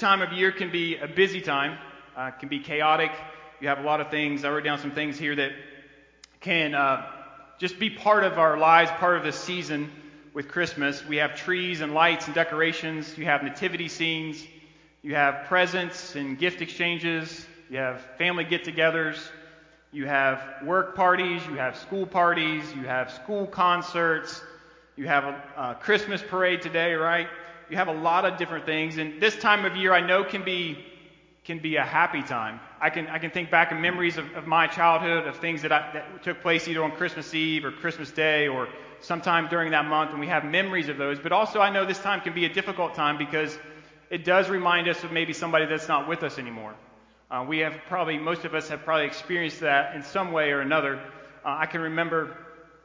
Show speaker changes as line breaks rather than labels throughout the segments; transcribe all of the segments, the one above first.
time of year can be a busy time, can be chaotic. You have a lot of things. I wrote down some things here that can just be part of our lives, part of the season with Christmas. We have trees and lights and decorations. You have nativity scenes. You have presents and gift exchanges. You have family get-togethers. You have work parties. You have school parties. You have school concerts. You have a Christmas parade today, right? You have a lot of different things. And this time of year I know can be a happy time. I can think back in memories of my childhood, of things that took place either on Christmas Eve or Christmas Day or sometime during that month, and we have memories of those. But also I know this time can be a difficult time because it does remind us of maybe somebody that's not with us anymore. Most of us have probably experienced that in some way or another. I can remember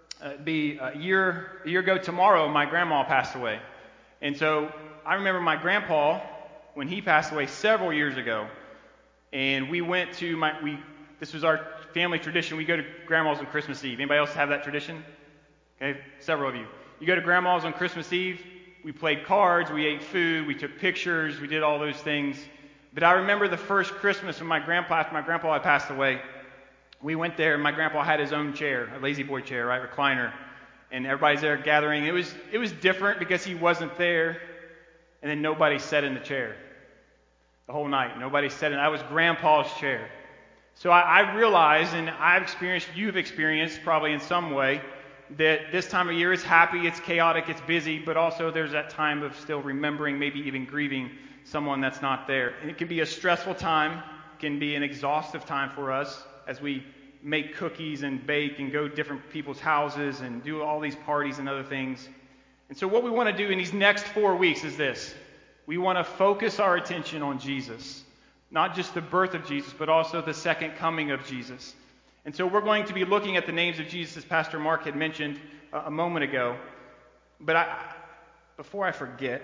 a year ago tomorrow, my grandma passed away. And so I remember my grandpa, when he passed away several years ago, and we went to this was our family tradition. We go to grandma's on Christmas Eve. Anybody else have that tradition? Okay, several of you. You go to grandma's on Christmas Eve. We played cards, we ate food, we took pictures, we did all those things. But I remember the first Christmas when after my grandpa had passed away, we went there and my grandpa had his own chair, a lazy boy chair, right, recliner. And everybody's there gathering. It was different because he wasn't there, and then nobody sat in the chair. The whole night, nobody sat in. That was Grandpa's chair. So I realized, and you've experienced probably in some way, that this time of year is happy, it's chaotic, it's busy, but also there's that time of still remembering, maybe even grieving someone that's not there. And it can be a stressful time, can be an exhaustive time for us as we make cookies and bake and go to different people's houses and do all these parties and other things. And so what we want to do in these next 4 weeks is this. We want to focus our attention on Jesus. Not just the birth of Jesus, but also the second coming of Jesus. And so we're going to be looking at the names of Jesus, as Pastor Mark had mentioned a moment ago. But before I forget,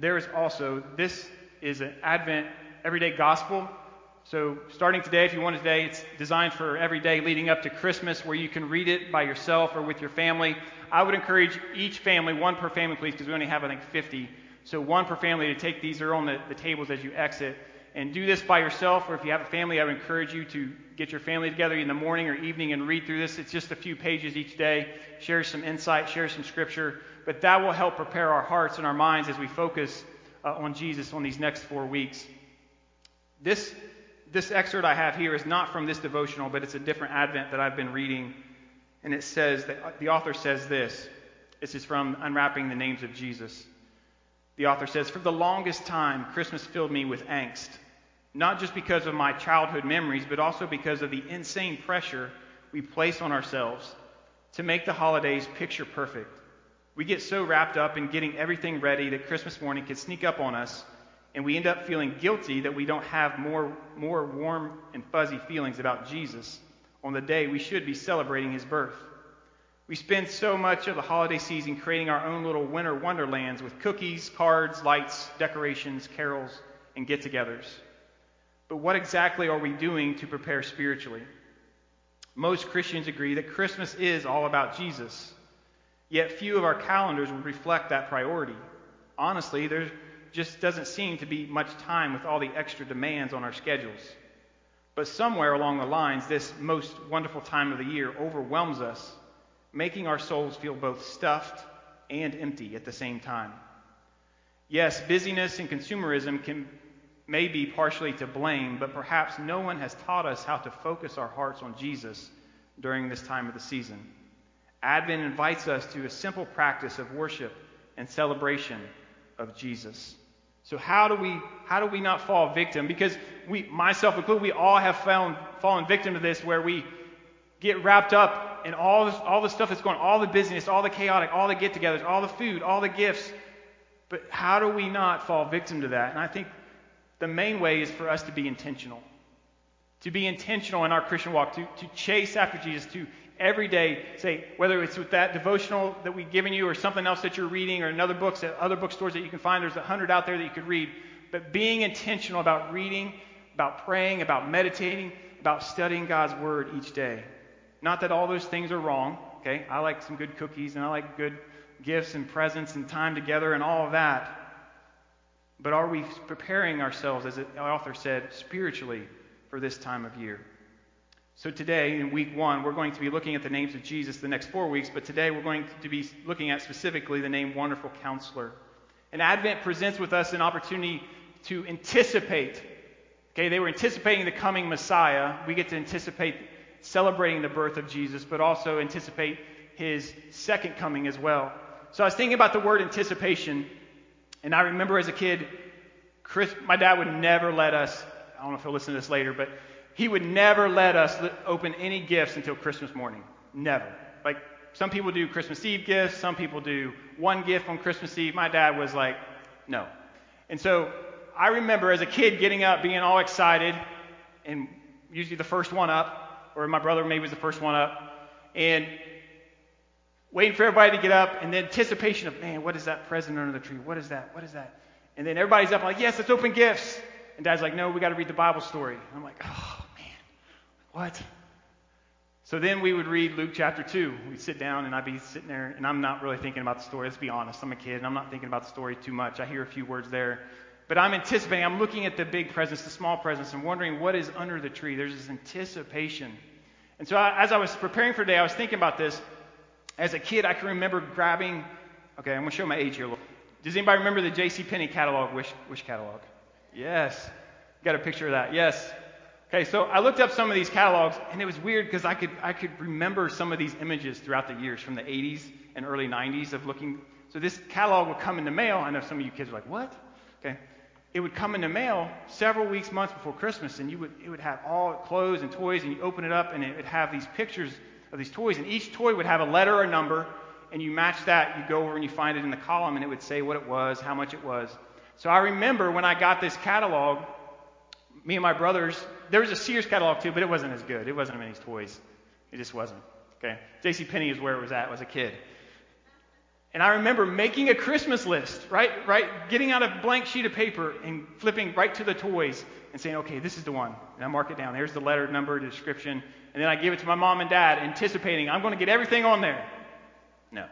this is an Advent everyday gospel. So starting today, if you want today, it's designed for every day leading up to Christmas where you can read it by yourself or with your family. I would encourage each family, one per family please, because we only have I think 50. So one per family to take these are on the tables as you exit. And do this by yourself, or if you have a family, I would encourage you to get your family together in the morning or evening and read through this. It's just a few pages each day. Share some insight, share some scripture. But that will help prepare our hearts and our minds as we focus on Jesus on these next 4 weeks. This excerpt I have here is not from this devotional, but it's a different Advent that I've been reading. And it says, that the author says this. This is from Unwrapping the Names of Jesus. The author says, "For the longest time, Christmas filled me with angst. Not just because of my childhood memories, but also because of the insane pressure we place on ourselves to make the holidays picture perfect. We get so wrapped up in getting everything ready that Christmas morning can sneak up on us, and we end up feeling guilty that we don't have more warm and fuzzy feelings about Jesus on the day we should be celebrating his birth. We spend so much of the holiday season creating our own little winter wonderlands with cookies, cards, lights, decorations, carols, and get-togethers. But what exactly are we doing to prepare spiritually? Most Christians agree that Christmas is all about Jesus, yet few of our calendars would reflect that priority. Honestly, there just doesn't seem to be much time with all the extra demands on our schedules. But somewhere along the lines, this most wonderful time of the year overwhelms us, making our souls feel both stuffed and empty at the same time. Yes, busyness and consumerism may be partially to blame, but perhaps no one has taught us how to focus our hearts on Jesus during this time of the season. Advent invites us to a simple practice of worship and celebration of Jesus. So how do we not fall victim? Because myself included, we all have fallen victim to this, where we get wrapped up in all the stuff that's going on, all the busyness, all the chaotic, all the get-togethers, all the food, all the gifts. But how do we not fall victim to that? And I think the main way is for us to be intentional. To be intentional in our Christian walk, to chase after Jesus, to every day say, whether it's with that devotional that we've given you or something else that you're reading or another books at other bookstores that you can find, there's 100 out there that you could read. But being intentional about reading, about praying, about meditating, about studying God's Word each day. Not that all those things are wrong, okay? I like some good cookies and I like good gifts and presents and time together and all of that. But are we preparing ourselves, as the author said, spiritually for this time of year? So today, in week 1, we're going to be looking at the names of Jesus the next 4 weeks, but today we're going to be looking at specifically the name Wonderful Counselor. And Advent presents with us an opportunity to anticipate. Okay, they were anticipating the coming Messiah. We get to anticipate celebrating the birth of Jesus, but also anticipate his second coming as well. So I was thinking about the word anticipation, and I remember as a kid, my dad would never let us, I don't know if he'll listen to this later, but he would never let us open any gifts until Christmas morning. Never. Like, some people do Christmas Eve gifts, some people do one gift on Christmas Eve. My dad was like, no. And so I remember as a kid getting up, being all excited, and usually the first one up, or my brother maybe was the first one up, and waiting for everybody to get up, and the anticipation of, man, what is that present under the tree? What is that? What is that? And then everybody's up like, yes, let's open gifts. And Dad's like, no, we got to read the Bible story. And I'm like, oh, man, what? So then we would read Luke chapter 2. We'd sit down, and I'd be sitting there, and I'm not really thinking about the story. Let's be honest. I'm a kid, and I'm not thinking about the story too much. I hear a few words there. But I'm anticipating. I'm looking at the big presents, the small presents, and wondering what is under the tree. There's this anticipation. And so as I was preparing for today, I was thinking about this. As a kid, I can remember grabbing... Okay, I'm going to show my age here a little. Does anybody remember the JCPenney catalog, Wish catalog? Yes. Got a picture of that. Yes. Okay, so I looked up some of these catalogs, and it was weird because I could remember some of these images throughout the years from the 80s and early 90s of looking. So this catalog would come in the mail. I know some of you kids are like, what? Okay. It would come in the mail several weeks, months before Christmas, and it would have all clothes and toys, and you open it up, and it would have these pictures of these toys, and each toy would have a letter or a number, and you match that, you go over and you find it in the column, and it would say what it was, how much it was. So I remember when I got this catalog, me and my brothers, there was a Sears catalog too, but it wasn't as good. It wasn't many toys. It just wasn't. Okay. JCPenney is where it was at as a kid. And I remember making a Christmas list, right? Getting out a blank sheet of paper and flipping right to the toys and saying, okay, this is the one. And I mark it down. There's the letter, number, description. And then I give it to my mom and dad, anticipating I'm going to get everything on there. No.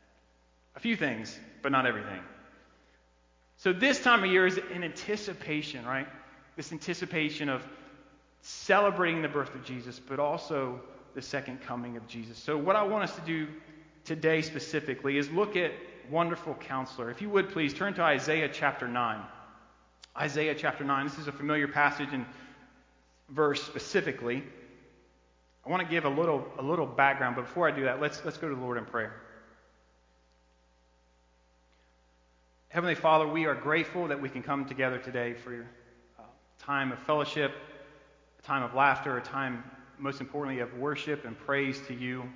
A few things, but not everything. So this time of year is an anticipation, right? This anticipation of celebrating the birth of Jesus, but also the second coming of Jesus. So what I want us to do today specifically is look at Wonderful Counselor. If you would please turn to Isaiah chapter 9. Isaiah chapter 9. This is a familiar passage and verse specifically. I want to give a little background, but before I do that, let's go to the Lord in prayer. Heavenly Father, we are grateful that we can come together today for your time of fellowship, a time of laughter, a time, most importantly, of worship and praise to you.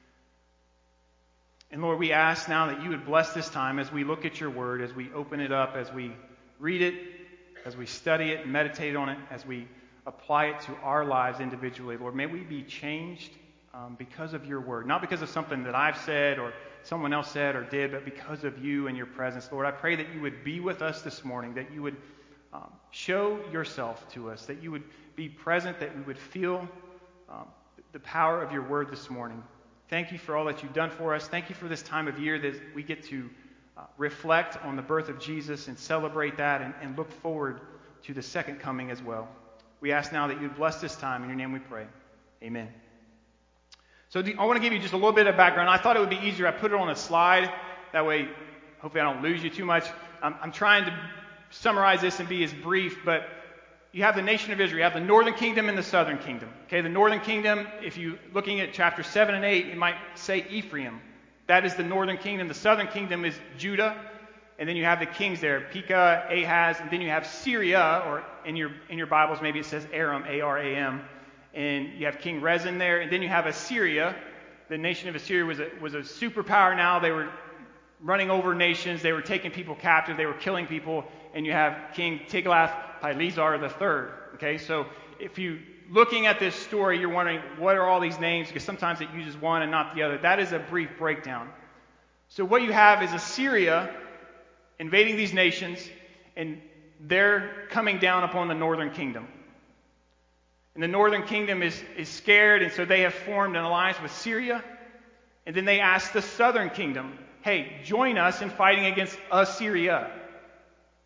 And Lord, we ask now that you would bless this time as we look at your word, as we open it up, as we read it, as we study it and meditate on it, as we apply it to our lives individually. Lord, may we be changed because of your word, not because of something that I've said or someone else said or did, but because of you and your presence. Lord, I pray that you would be with us this morning, that you would show yourself to us, that you would be present, that we would feel the power of your word this morning. Thank you for all that you've done for us. Thank you for this time of year that we get to reflect on the birth of Jesus and celebrate that and look forward to the second coming as well. We ask now that you bless this time. In your name we pray. Amen. So I want to give you just a little bit of background. I thought it would be easier. I put it on a slide. That way, hopefully I don't lose you too much. I'm trying to summarize this and be as brief, but you have the nation of Israel. You have the northern kingdom and the southern kingdom. Okay, the northern kingdom, if you're looking at chapter 7 and 8, it might say Ephraim. That is the northern kingdom. The southern kingdom is Judah. And then you have the kings there, Pekah, Ahaz, and then you have Syria, or in your Bibles maybe it says Aram, A-R-A-M. And you have King Rezin there. And then you have Assyria. The nation of Assyria was a superpower now. They were running over nations. They were taking people captive. They were killing people. And you have King Tiglath-Pileser III. Okay, so if you looking at this story, you're wondering, what are all these names? Because sometimes it uses one and not the other. That is a brief breakdown. So what you have is Assyria invading these nations, and they're coming down upon the northern kingdom. And the northern kingdom is scared, and so they have formed an alliance with Syria. And then they ask the southern kingdom, hey, join us in fighting against Assyria.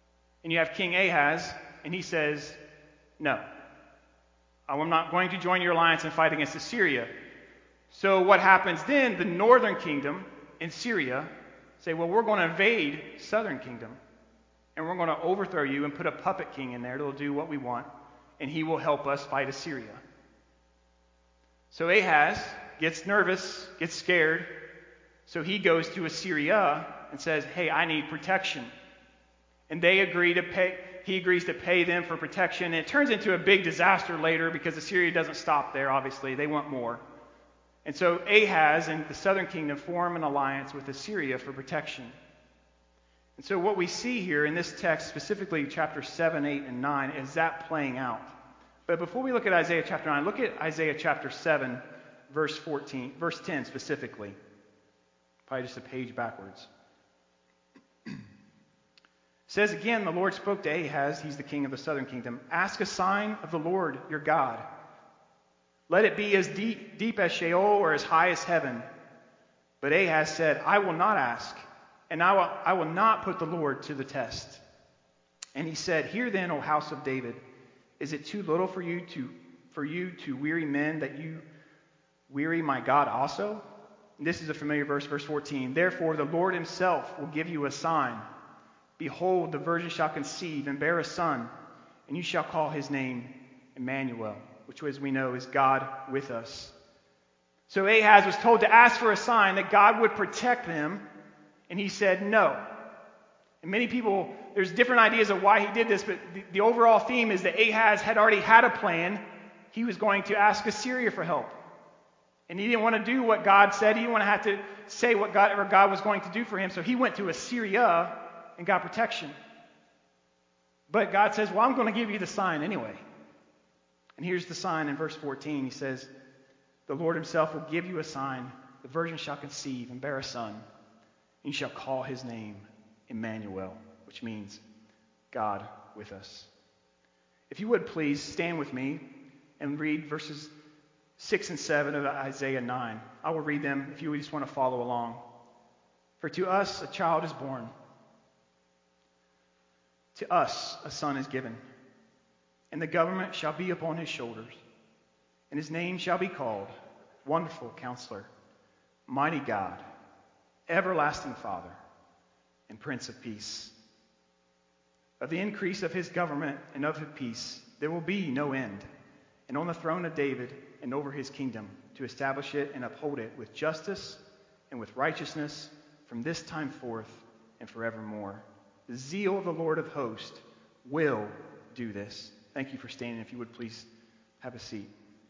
And you have King Ahaz, and he says, no, I'm not going to join your alliance and fight against Assyria. So what happens then? The northern kingdom in Syria say, well, we're going to invade southern kingdom, and we're going to overthrow you and put a puppet king in there that'll do what we want, and he will help us fight Assyria. So Ahaz gets nervous, gets scared, so he goes to Assyria and says, hey, I need protection. And they agree to pay. He agrees to pay them for protection. And it turns into a big disaster later because Assyria doesn't stop there, obviously. They want more. And so Ahaz and the southern kingdom form an alliance with Assyria for protection. And so what we see here in this text, specifically chapter 7, 8, and 9, is that playing out. But before we look at Isaiah chapter 9, look at Isaiah chapter 7, verse 10 specifically. Probably just a page backwards. It says again, the Lord spoke to Ahaz, he's the king of the southern kingdom, ask a sign of the Lord your God. Let it be as deep as Sheol or as high as heaven. But Ahaz said, I will not ask, and I will not put the Lord to the test. And he said, hear then, O house of David, is it too little for you to weary men that you weary my God also? And this is a familiar verse, verse 14. Therefore the Lord himself will give you a sign. Behold, the virgin shall conceive and bear a son, and you shall call his name Emmanuel, which, as we know, is God with us. So Ahaz was told to ask for a sign that God would protect them, and he said no. And many people, there's different ideas of why he did this, but the overall theme is that Ahaz had already had a plan. He was going to ask Assyria for help. And he didn't want to do what God said. He didn't want to have to say what God was going to do for him. So he went to Assyria and got protection. But God says, well, I'm going to give you the sign anyway. And here's the sign in verse 14. He says, the Lord himself will give you a sign. The virgin shall conceive and bear a son. And you shall call his name Emmanuel, which means God with us. If you would please stand with me and read verses 6 and 7 of Isaiah 9. I will read them if you just want to follow along. For to us a child is born. To us a son is given, and the government shall be upon his shoulders, and his name shall be called Wonderful Counselor, Mighty God, Everlasting Father, and Prince of Peace. Of the increase of his government and of his peace there will be no end, and on the throne of David and over his kingdom, to establish it and uphold it with justice and with righteousness from this time forth and forevermore. The zeal of the Lord of hosts will do this. Thank you for standing. If you would please have a seat.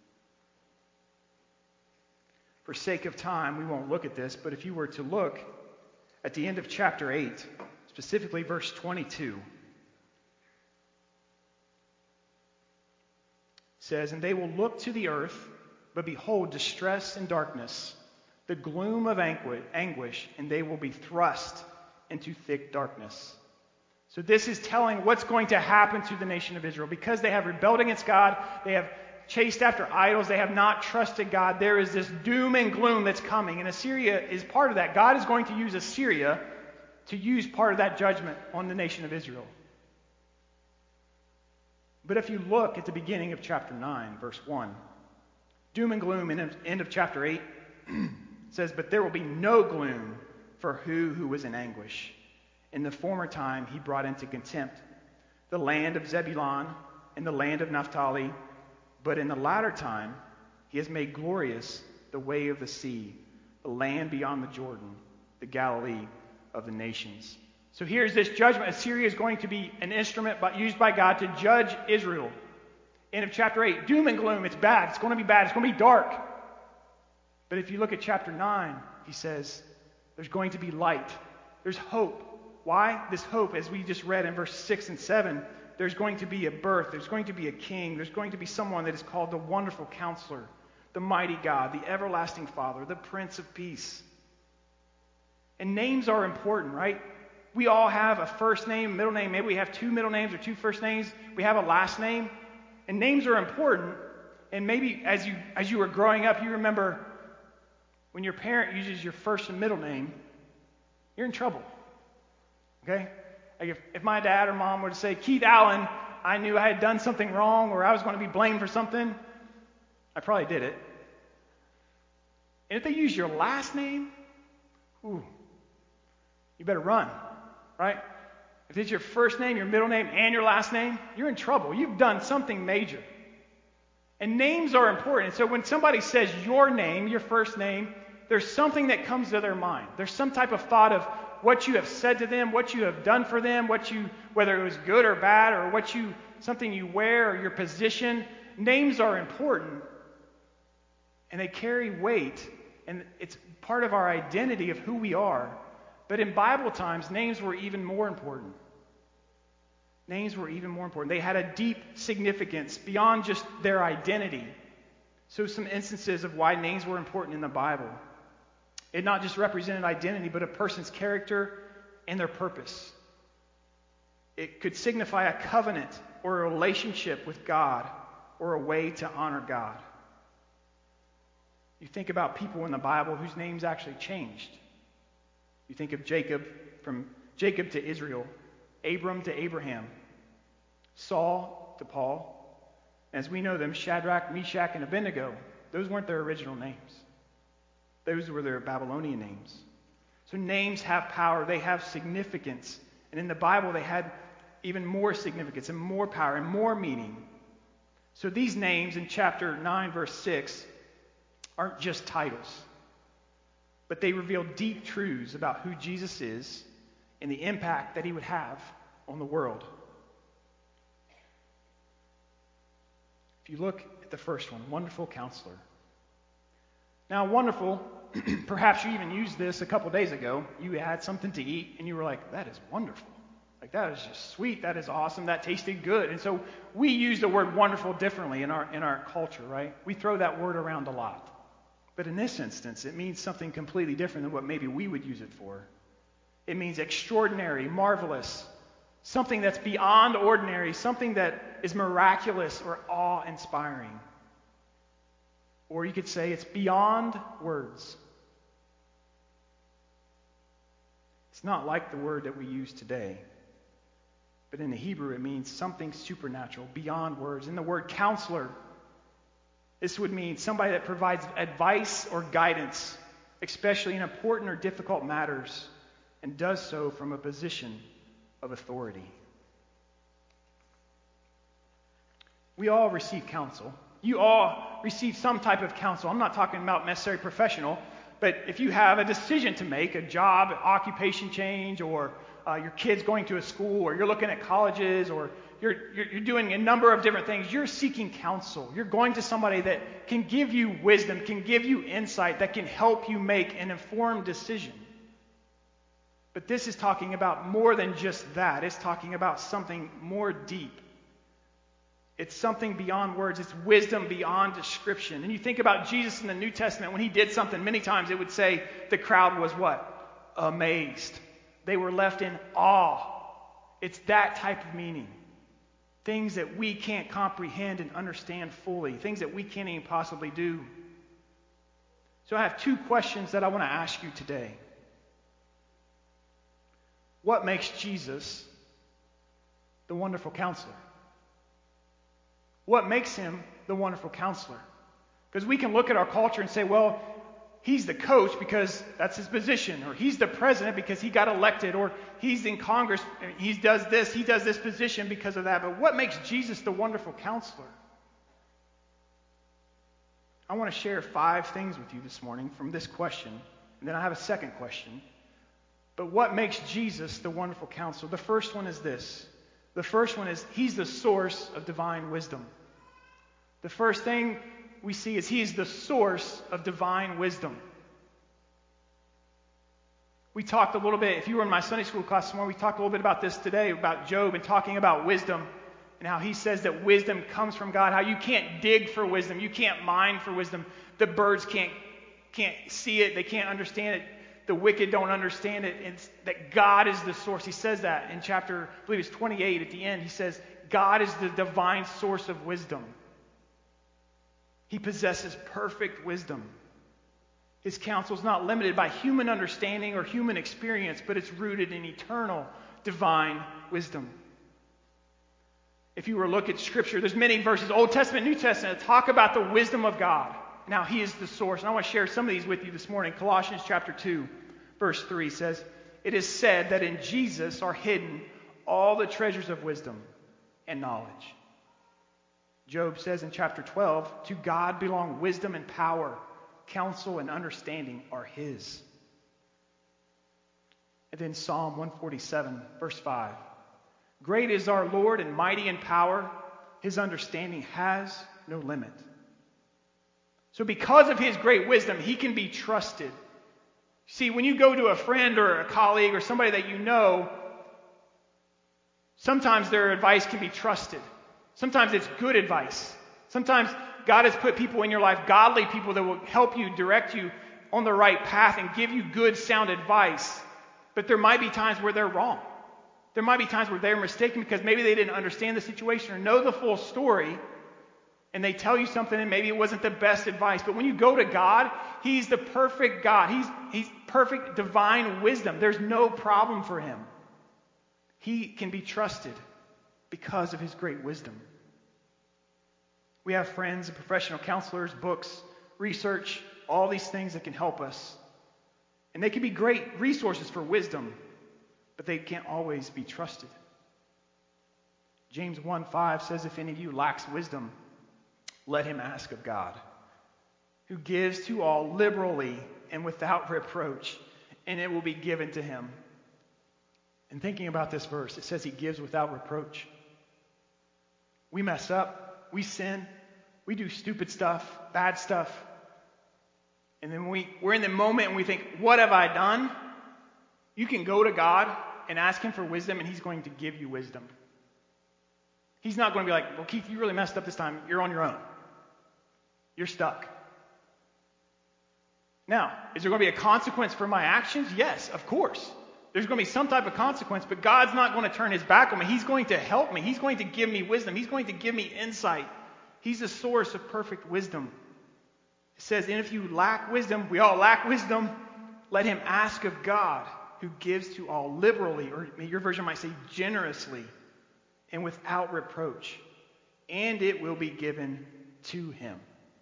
For sake of time, we won't look at this, but if you were to look at the end of chapter 8, specifically verse 22, it says, and they will look to the earth, but behold distress and darkness, the gloom of anguish, and they will be thrust into thick darkness. So this is telling what's going to happen to the nation of Israel. Because they have rebelled against God, they have chased after idols, they have not trusted God, there is this doom and gloom that's coming. And Assyria is part of that. God is going to use Assyria to use part of that judgment on the nation of Israel. But if you look at the beginning of chapter 9, verse 1, doom and gloom in the end of chapter 8, it says, but there will be no gloom for who was in anguish. In the former time he brought into contempt the land of Zebulun and the land of Naphtali, but in the latter time he has made glorious the way of the sea, the land beyond the Jordan, the Galilee of the nations. So here's this judgment. Assyria is going to be an instrument used by God to judge Israel. End of chapter 8, doom and gloom. It's bad. It's going to be bad. It's going to be dark. But if you look at chapter 9, he says there's going to be light. There's hope. Why? This hope, as we just read in verse 6 and 7, there's going to be a birth. There's going to be a king. There's going to be someone that is called the Wonderful Counselor, the Mighty God, the Everlasting Father, the Prince of Peace. And names are important, right? We all have a first name, middle name. Maybe we have two middle names or two first names. We have a last name. And names are important. And maybe as you were growing up, you remember when your parent uses your first and middle name, you're in trouble. Okay? Like if my dad or mom were to say, Keith Allen, I knew I had done something wrong or I was going to be blamed for something, I probably did it. And if they use your last name, you better run, right? If it's your first name, your middle name, and your last name, you're in trouble. You've done something major. And names are important. So when somebody says your name, your first name, there's something that comes to their mind. There's some type of thought of what you have said to them, what you have done for them, whether it was good or bad, or something you wear, or your position. Names are important, and they carry weight, and it's part of our identity of who we are. But in Bible times, names were even more important. Names were even more important. They had a deep significance beyond just their identity. So some instances of why names were important in the Bible. It not just represented identity, but a person's character and their purpose. It could signify a covenant or a relationship with God or a way to honor God. You think about people in the Bible whose names actually changed. You think of Jacob, from Jacob to Israel, Abram to Abraham, Saul to Paul. As we know them, Shadrach, Meshach, and Abednego, those weren't their original names. Those were their Babylonian names. So names have power, they have significance. And in the Bible, they had even more significance and more power and more meaning. So these names in chapter 9, verse 6, aren't just titles, but they reveal deep truths about who Jesus is and the impact that he would have on the world. If you look at the first one, Wonderful Counselor. Now, wonderful, perhaps you even used this a couple days ago. You had something to eat, and you were like, that is wonderful. Like, that is just sweet. That is awesome. That tasted good. And so we use the word wonderful differently in our culture, right? We throw that word around a lot. But in this instance, it means something completely different than what maybe we would use it for. It means extraordinary, marvelous, something that's beyond ordinary, something that is miraculous or awe-inspiring. Or you could say it's beyond words. It's not like the word that we use today. But in the Hebrew, it means something supernatural, beyond words. In the word counselor, this would mean somebody that provides advice or guidance, especially in important or difficult matters, and does so from a position of authority. We all receive counsel. You all receive some type of counsel. I'm not talking about necessarily professional, but if you have a decision to make, a job, an occupation change, or your kid's going to a school, or you're looking at colleges, or you're doing a number of different things, you're seeking counsel. You're going to somebody that can give you wisdom, can give you insight, that can help you make an informed decision. But this is talking about more than just that. It's talking about something more deep. It's something beyond words. It's wisdom beyond description. And you think about Jesus in the New Testament, when he did something, many times it would say the crowd was what? Amazed. They were left in awe. It's that type of meaning. Things that we can't comprehend and understand fully. Things that we can't even possibly do. So I have two questions that I want to ask you today. What makes Jesus the Wonderful Counselor? What makes him the Wonderful Counselor? Because we can look at our culture and say, well, he's the coach because that's his position, or he's the president because he got elected, or he's in Congress, he does this position because of that. But what makes Jesus the Wonderful Counselor? I want to share 5 things with you this morning from this question, and then I have a second question. But what makes Jesus the Wonderful Counselor? The first one is this. The first one is he's the source of divine wisdom. The first thing we see is he's the source of divine wisdom. We talked a little bit, if you were in my Sunday school class this morning, we talked a little bit about this today, about Job and talking about wisdom and how he says that wisdom comes from God, how you can't dig for wisdom, you can't mine for wisdom. The birds can't see it, they can't understand it. The wicked don't understand it. It's that God is the source. He says that in chapter, I believe it's 28 at the end. He says, God is the divine source of wisdom. He possesses perfect wisdom. His counsel is not limited by human understanding or human experience, but it's rooted in eternal, divine wisdom. If you were to look at Scripture, there's many verses, Old Testament, New Testament, that talk about the wisdom of God. Now, He is the source. And I want to share some of these with you this morning. Colossians chapter 2, verse 3 says, "It is said that in Jesus are hidden all the treasures of wisdom and knowledge." Job says in chapter 12, "To God belong wisdom and power, counsel and understanding are His." And then Psalm 147, verse 5. "Great is our Lord and mighty in power. His understanding has no limit." So because of His great wisdom, He can be trusted. See, when you go to a friend or a colleague or somebody that you know, sometimes their advice can be trusted. Sometimes it's good advice. Sometimes God has put people in your life, godly people, that will help you, direct you on the right path and give you good, sound advice. But there might be times where they're wrong. There might be times where they're mistaken because maybe they didn't understand the situation or know the full story, and they tell you something and maybe it wasn't the best advice. But when you go to God, He's the perfect God. He's perfect divine wisdom. There's no problem for Him. He can be trusted because of His great wisdom. We have friends and professional counselors, books, research, all these things that can help us. And they can be great resources for wisdom, but they can't always be trusted. James 1:5 says, "If any of you lacks wisdom, let him ask of God, who gives to all liberally and without reproach, and it will be given to him." And thinking about this verse, it says He gives without reproach. We mess up, we sin, we do stupid stuff, bad stuff. And then we're in the moment and we think, what have I done? You can go to God and ask Him for wisdom, and He's going to give you wisdom. He's not going to be like, "Well, Keith, you really messed up this time. You're on your own. You're stuck." Now, is there going to be a consequence for my actions? Yes, of course. There's going to be some type of consequence, but God's not going to turn His back on me. He's going to help me. He's going to give me wisdom. He's going to give me insight. He's the source of perfect wisdom. It says, "And if you lack wisdom," we all lack wisdom, "let him ask of God, who gives to all liberally," or your version might say generously, "and without reproach, and it will be given to him."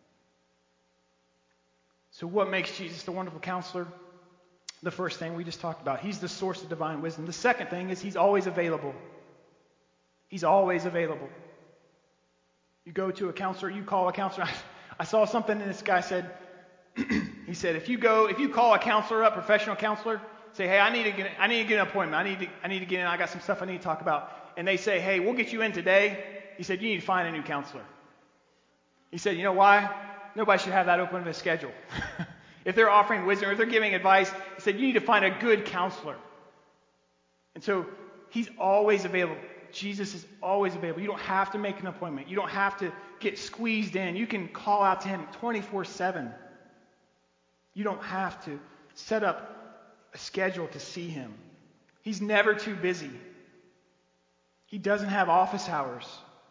So what makes Jesus the wonderful counselor? The first thing we just talked about. He's the source of divine wisdom. The second thing is He's always available. He's always available. You go to a counselor, you call a counselor. I saw something, and this guy said, he said, if you call a counselor up, professional counselor, say, "Hey, I need to get an appointment. I need to get in. I got some stuff I need to talk about." And they say, "Hey, we'll get you in today." He said, "You need to find a new counselor." He said, "You know why? Nobody should have that open of a schedule." If they're offering wisdom or if they're giving advice, he said, "You need to find a good counselor." And so He's always available. Jesus is always available. You don't have to make an appointment. You don't have to get squeezed in. You can call out to Him 24/7. You don't have to set up a schedule to see Him. He's never too busy. He doesn't have office hours.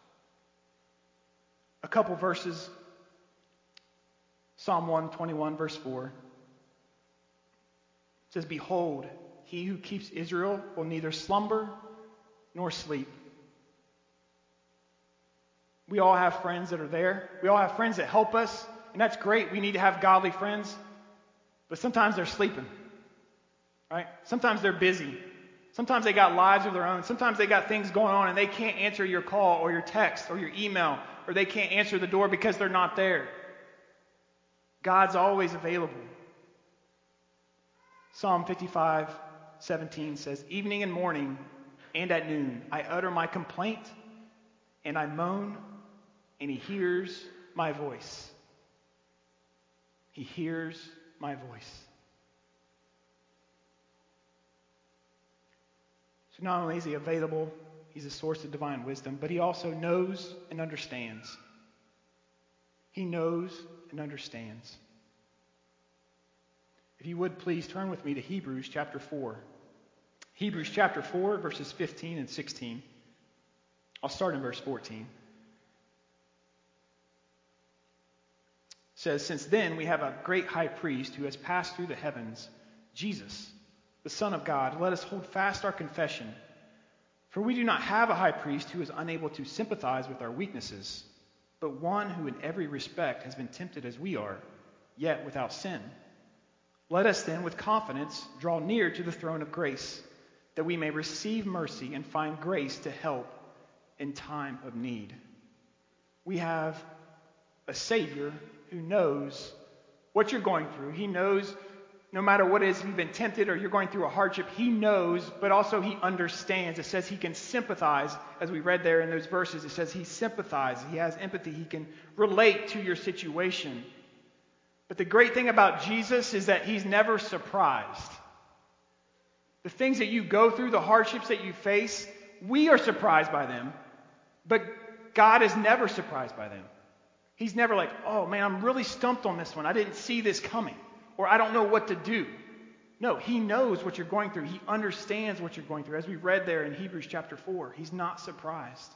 A couple verses. Psalm 121, verse 4. It says, "Behold, He who keeps Israel will neither slumber nor sleep." We all have friends that are there. We all have friends that help us, and that's great. We need to have godly friends. But sometimes they're sleeping, right? Sometimes they're busy. Sometimes they got lives of their own. Sometimes they got things going on, and they can't answer your call or your text or your email, or they can't answer the door because they're not there. God's always available. Psalm 55:17 says, "Evening and morning and at noon I utter my complaint, and I moan, and He hears my voice." He hears my voice. So not only is He available, He's a source of divine wisdom, but He also knows and understands. He knows and understands. If you would please turn with me to Hebrews chapter 4. Hebrews chapter 4, verses 15 and 16. I'll start in verse 14. It says, "Since then we have a great high priest who has passed through the heavens, Jesus, the Son of God. Let us hold fast our confession. For we do not have a high priest who is unable to sympathize with our weaknesses, but one who in every respect has been tempted as we are, yet without sin. Let us then with confidence draw near to the throne of grace, that we may receive mercy and find grace to help in time of need. We have a Savior who knows what you're going through. He knows no matter what it is, if you've been tempted or you're going through a hardship, he knows, but also he understands. It says he can sympathize, as we read there in those verses. It says he sympathizes, he has empathy, he can relate to your situation. But the great thing about Jesus is that he's never surprised. The things that you go through, the hardships that you face, we are surprised by them, but God is never surprised by them. He's never like, oh man, I'm really stumped on this one. I didn't see this coming. Or I don't know what to do. No, he knows what you're going through. He understands what you're going through. As we read there in Hebrews chapter 4, he's not surprised.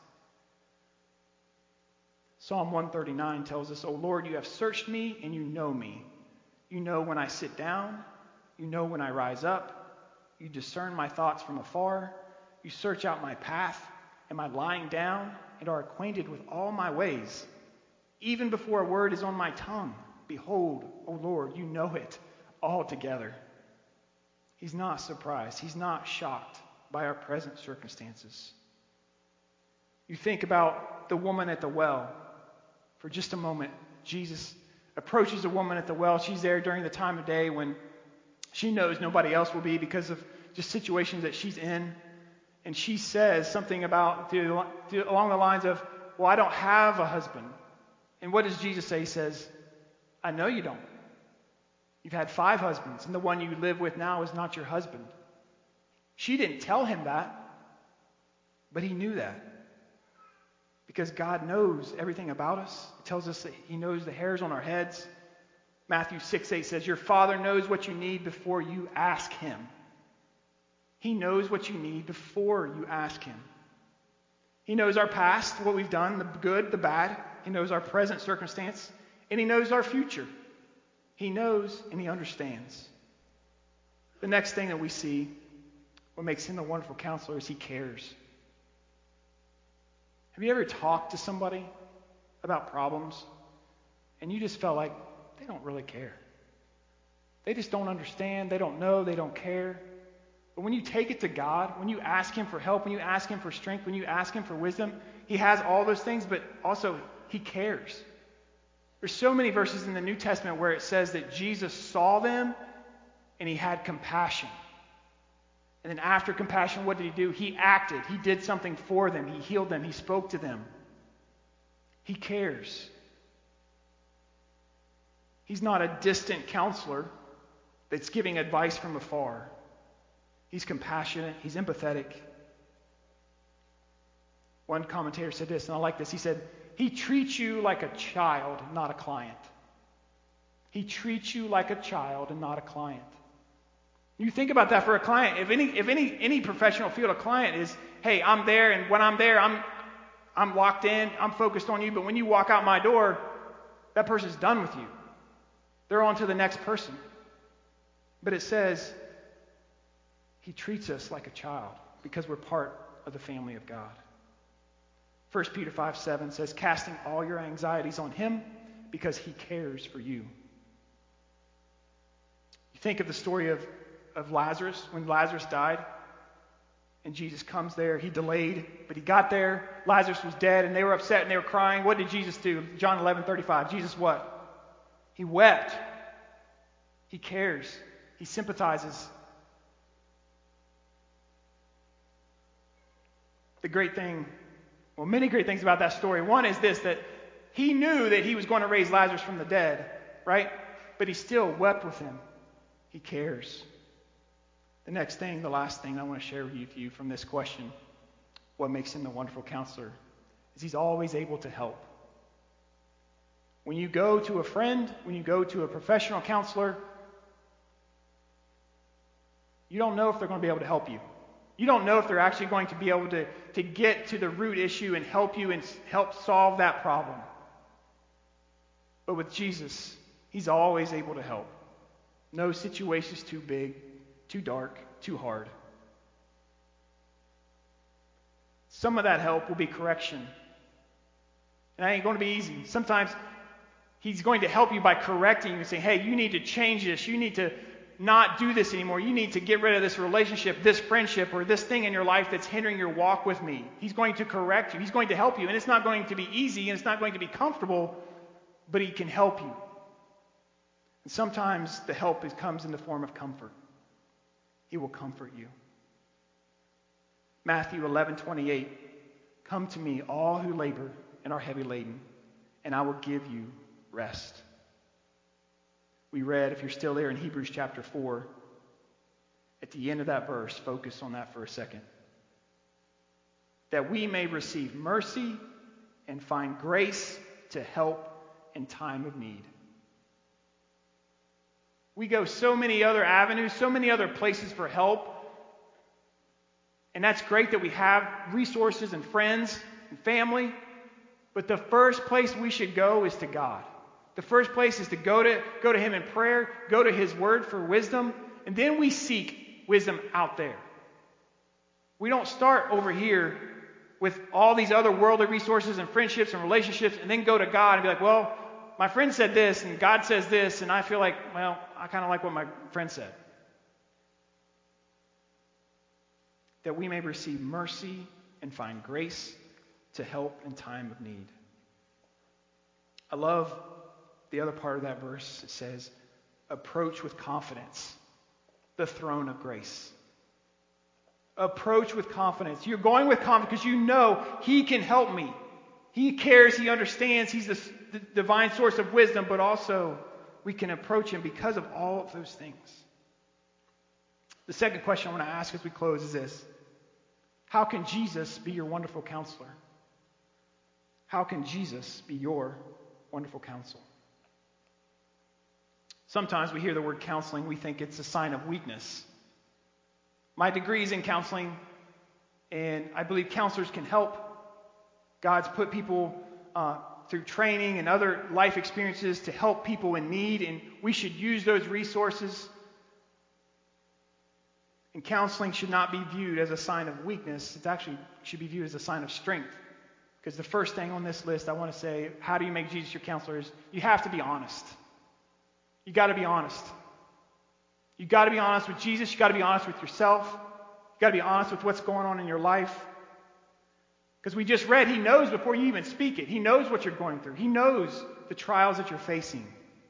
Psalm 139 tells us, O Lord, you have searched me and you know me. You know when I sit down. You know when I rise up. You discern my thoughts from afar. You search out my path and my lying down and are acquainted with all my ways. Even before a word is on my tongue, behold, O Lord, you know it altogether. He's not surprised. He's not shocked by our present circumstances. You think about the woman at the well. For just a moment, Jesus approaches a woman at the well. She's there during the time of day when she knows nobody else will be because of just situations that she's in. And she says something about along the lines of, well, I don't have a husband. And what does Jesus say? He says, I know you don't. You've had 5 husbands, and the one you live with now is not your husband. She didn't tell him that, but he knew that. Because God knows everything about us. It tells us that he knows the hairs on our heads. Matthew 6:8 says, your Father knows what you need before you ask him. He knows what you need before you ask him. He knows our past, what we've done, the good, the bad. He knows our present circumstance, and he knows our future. He knows and he understands. The next thing that we see, what makes him a wonderful counselor, is he cares. Have you ever talked to somebody about problems and you just felt like they don't really care? They just don't understand, they don't know, they don't care. But when you take it to God, when you ask him for help, when you ask him for strength, when you ask him for wisdom, he has all those things, but also he cares. There's so many verses in the New Testament where it says that Jesus saw them and he had compassion. And then after compassion, what did he do? He acted. He did something for them. He healed them. He spoke to them. He cares. He's not a distant counselor that's giving advice from afar. He's compassionate. He's empathetic. One commentator said this, and I like this. He said, he treats you like a child, not a client. He treats you like a child and not a client. You think about that for a client. If any professional field, a client is, hey, I'm there, and when I'm there, I'm locked in, I'm focused on you, but when you walk out my door, that person's done with you. They're on to the next person. But it says, he treats us like a child because we're part of the family of God. 1 Peter 5:7 says, casting all your anxieties on him because he cares for you. You think of the story of Lazarus, when Lazarus died, and Jesus comes there. He delayed, but he got there. Lazarus was dead, and they were upset, and they were crying. What did Jesus do? John 11:35. Jesus what? He wept. He cares. He sympathizes. The great thing, well, many great things about that story. One is this, that he knew that he was going to raise Lazarus from the dead, right? But he still wept with him. He cares. The next thing, the last thing I want to share with you from this question, what makes him the wonderful counselor, is he's always able to help. When you go to a friend, when you go to a professional counselor, you don't know if they're going to be able to help you. You don't know if they're actually going to be able to get to the root issue and help you and help solve that problem. But with Jesus, he's always able to help. No situation's too big, too dark, too hard. Some of that help will be correction. And that ain't going to be easy. Sometimes he's going to help you by correcting you and saying, hey, you need to change this. You need to not do this anymore. You need to get rid of this relationship, this friendship, or this thing in your life that's hindering your walk with me. He's going to correct you. He's going to help you. And it's not going to be easy and it's not going to be comfortable, but he can help you. And sometimes the help comes in the form of comfort. He will comfort you. Matthew 11:28, come to me, all who labor and are heavy laden, and I will give you rest. We read, if you're still there, in Hebrews chapter 4, at the end of that verse, focus on that for a second. That we may receive mercy and find grace to help in time of need. We go so many other avenues, so many other places for help. And that's great that we have resources and friends and family. But the first place we should go is to God. The first place is to go to him in prayer, go to his word for wisdom, and then we seek wisdom out there. We don't start over here with all these other worldly resources and friendships and relationships and then go to God and be like, well, my friend said this and God says this, and I feel like, well, I kind of like what my friend said. That we may receive mercy and find grace to help in time of need. I love the other part of that verse. It says, approach with confidence the throne of grace. Approach with confidence. You're going with confidence because you know he can help me. He cares, he understands, he's the divine source of wisdom, but also we can approach him because of all of those things. The second question I want to ask as we close is this. How can Jesus be your wonderful counselor? How can Jesus be your wonderful counsel? Sometimes we hear the word counseling, we think it's a sign of weakness. My degree is in counseling, and I believe counselors can help. God's put people through training and other life experiences to help people in need, and we should use those resources. And counseling should not be viewed as a sign of weakness. It actually should be viewed as a sign of strength. Because the first thing on this list I want to say, how do you make Jesus your counselor, is you have to be honest. You got to be honest. You got to be honest with Jesus. You got to be honest with yourself. You got to be honest with what's going on in your life. Because we just read, he knows before you even speak it. He knows what you're going through. He knows the trials that you're facing.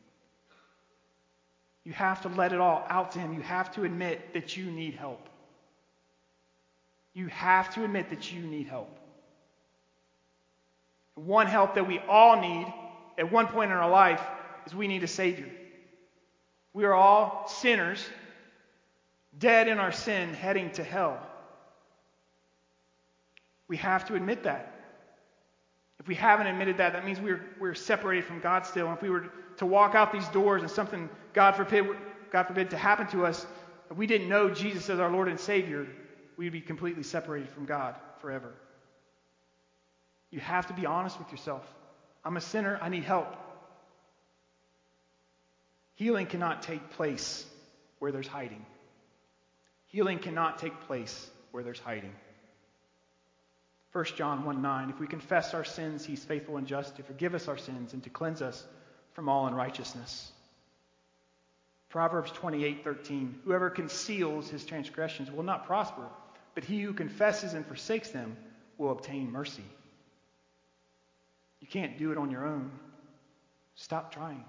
You have to let it all out to him. You have to admit that you need help. You have to admit that you need help. One help that we all need at one point in our life is we need a Savior. We are all sinners, dead in our sin, heading to hell. We have to admit that. If we haven't admitted that, that means we're separated from God still. And if we were to walk out these doors and something, God forbid, to happen to us, if we didn't know Jesus as our Lord and Savior, we'd be completely separated from God forever. You have to be honest with yourself. I'm a sinner. I need help. Healing cannot take place where there's hiding. Healing cannot take place where there's hiding. 1 John 1:9, if we confess our sins, he's faithful and just to forgive us our sins and to cleanse us from all unrighteousness. Proverbs 28:13, whoever conceals his transgressions will not prosper, but he who confesses and forsakes them will obtain mercy. You can't do it on your own. Stop trying.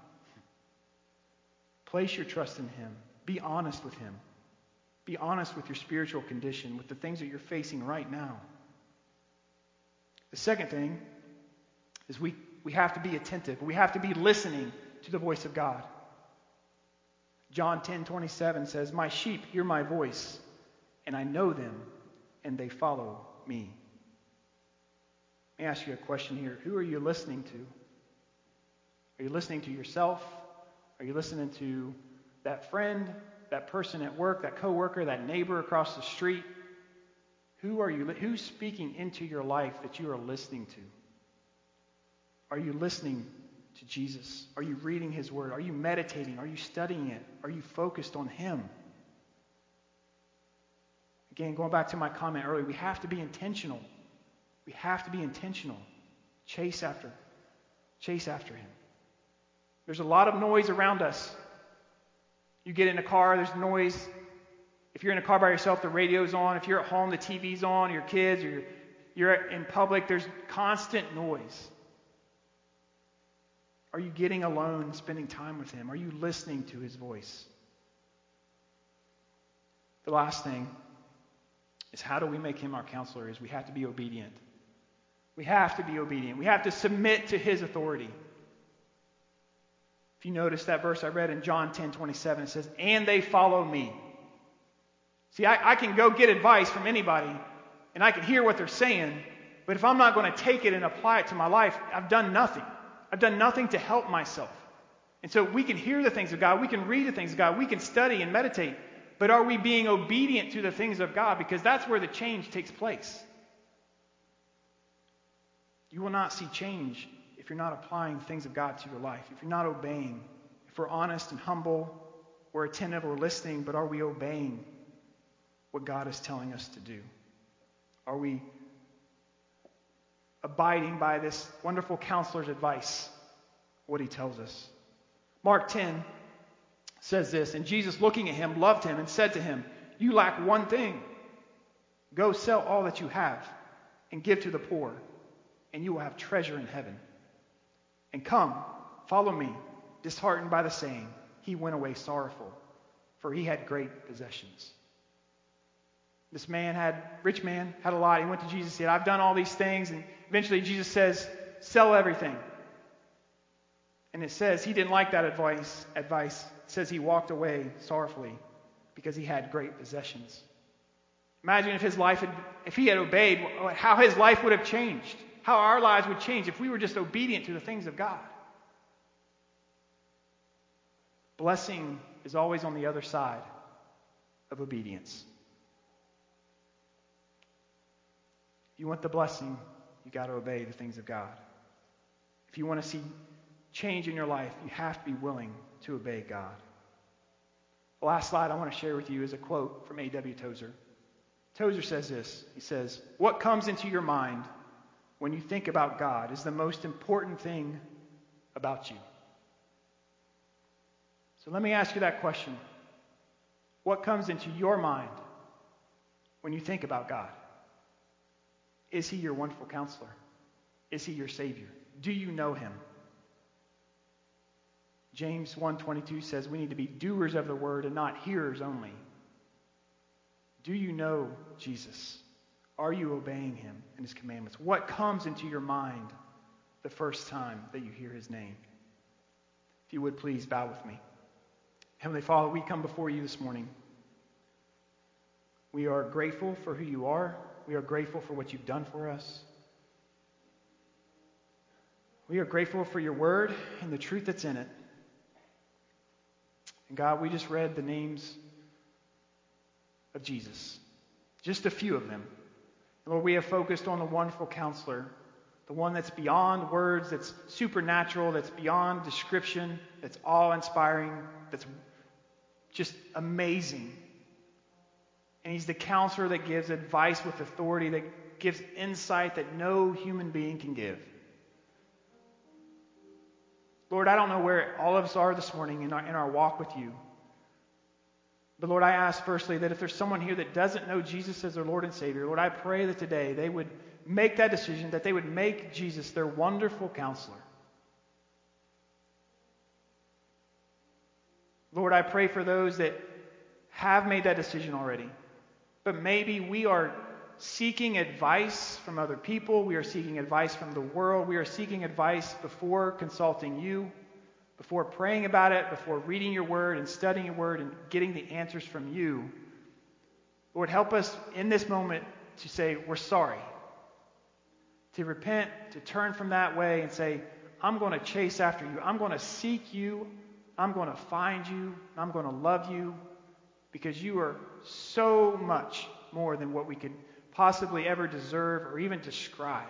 Place your trust in him. Be honest with him. Be honest with your spiritual condition, with the things that you're facing right now. The second thing is we have to be attentive. We have to be listening to the voice of God. John 10:27 says, my sheep hear my voice, and I know them, and they follow me. Let me ask you a question here. Who are you listening to? Are you listening to yourself? Are you listening to that friend, that person at work, that coworker, that neighbor across the street? Who's speaking into your life that you are listening to? Are you listening to Jesus? Are you reading his word? Are you meditating? Are you studying it? Are you focused on him? Again, going back to my comment earlier, we have to be intentional. We have to be intentional. Chase after him. There's a lot of noise around us. You get in a car, there's noise. If you're in a car by yourself, the radio's on. If you're at home, the TV's on. Your kids, or you're in public, there's constant noise. Are you getting alone, spending time with him? Are you listening to his voice? The last thing is, how do we make him our counselor? Is we have to be obedient. We have to be obedient. We have to submit to his authority. If you notice that verse I read in John 10:27, it says, "And they follow me." See, I can go get advice from anybody, and I can hear what they're saying, but if I'm not going to take it and apply it to my life, I've done nothing. I've done nothing to help myself. And so we can hear the things of God, we can read the things of God, we can study and meditate, but are we being obedient to the things of God? Because that's where the change takes place. You will not see change if you're not applying the things of God to your life, if you're not obeying. If we're honest and humble, we're attentive, we're listening, but are we obeying what God is telling us to do? Are we abiding by this wonderful counselor's advice, what he tells us? Mark 10 says this, "And Jesus, looking at him, loved him and said to him, 'You lack one thing. Go sell all that you have and give to the poor, and you will have treasure in heaven. And come, follow me.' Disheartened by the saying, he went away sorrowful, for he had great possessions." This rich man had a lot. He went to Jesus and said, "I've done all these things." And eventually Jesus says, "Sell everything." And it says he didn't like that advice. It says he walked away sorrowfully because he had great possessions. Imagine if he had obeyed, how his life would have changed. How our lives would change if we were just obedient to the things of God. Blessing is always on the other side of obedience. If you want the blessing, you got to obey the things of God. If you want to see change in your life, you have to be willing to obey God. The last slide I want to share with you is a quote from A.W. Tozer. Tozer says this. He says, "What comes into your mind when you think about God is the most important thing about you." So let me ask you that question. What comes into your mind when you think about God? Is he your wonderful counselor? Is he your Savior? Do you know him? James 1:22 says we need to be doers of the word and not hearers only. Do you know Jesus? Are you obeying him and his commandments? What comes into your mind the first time that you hear his name? If you would, please bow with me. Heavenly Father, we come before you this morning. We are grateful for who you are. We are grateful for what you've done for us. We are grateful for your word and the truth that's in it. And God, we just read the names of Jesus, just a few of them. And Lord, we have focused on the wonderful counselor, the one that's beyond words, that's supernatural, that's beyond description, that's awe-inspiring, that's just amazing. And he's the counselor that gives advice with authority, that gives insight that no human being can give. Lord, I don't know where all of us are this morning in our walk with you. But Lord, I ask firstly that if there's someone here that doesn't know Jesus as their Lord and Savior, Lord, I pray that today they would make that decision, that they would make Jesus their wonderful counselor. Lord, I pray for those that have made that decision already. But maybe we are seeking advice from other people. We are seeking advice from the world. We are seeking advice before consulting you, before praying about it, before reading your word and studying your word and getting the answers from you. Lord, help us in this moment to say, we're sorry. To repent, to turn from that way and say, I'm going to chase after you. I'm going to seek you. I'm going to find you. I'm going to love you because you are so much more than what we could possibly ever deserve or even describe.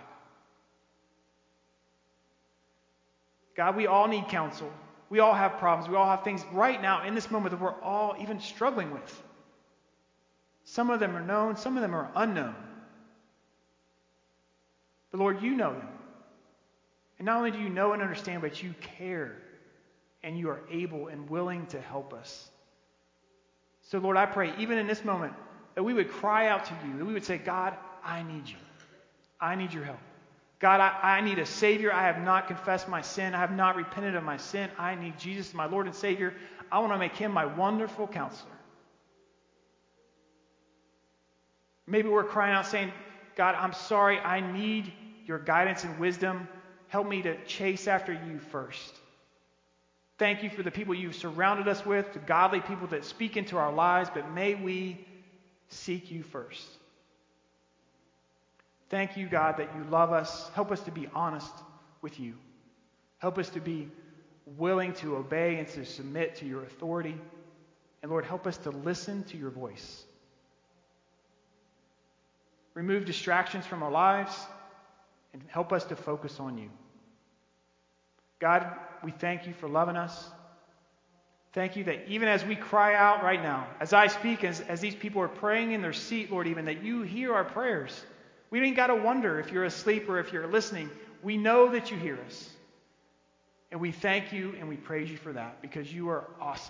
God, we all need counsel. We all have problems. We all have things right now in this moment that we're all even struggling with. Some of them are known, some of them are unknown. But Lord, you know them. And not only do you know and understand, but you care. And you are able and willing to help us. So Lord, I pray, even in this moment, that we would cry out to you, that we would say, God, I need you. I need your help. God, I need a Savior. I have not confessed my sin. I have not repented of my sin. I need Jesus, my Lord and Savior. I want to make him my wonderful counselor. Maybe we're crying out saying, God, I'm sorry. I need your guidance and wisdom. Help me to chase after you first. Thank you for the people you've surrounded us with, the godly people that speak into our lives, but may we seek you first. Thank you, God, that you love us. Help us to be honest with you. Help us to be willing to obey and to submit to your authority. And Lord, help us to listen to your voice. Remove distractions from our lives and help us to focus on you. God, we thank you for loving us. Thank you that even as we cry out right now, as I speak, as these people are praying in their seat, Lord, even that you hear our prayers. We ain't got to wonder if you're asleep or if you're listening. We know that you hear us. And we thank you and we praise you for that because you are awesome.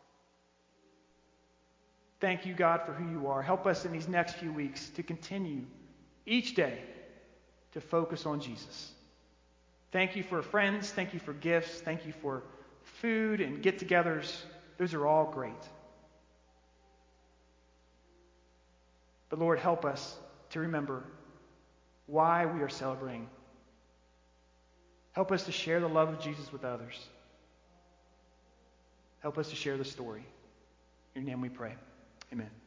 Thank you, God, for who you are. Help us in these next few weeks to continue each day to focus on Jesus. Thank you for friends. Thank you for gifts. Thank you for food and get-togethers. Those are all great. But Lord, help us to remember why we are celebrating. Help us to share the love of Jesus with others. Help us to share the story. In your name we pray. Amen.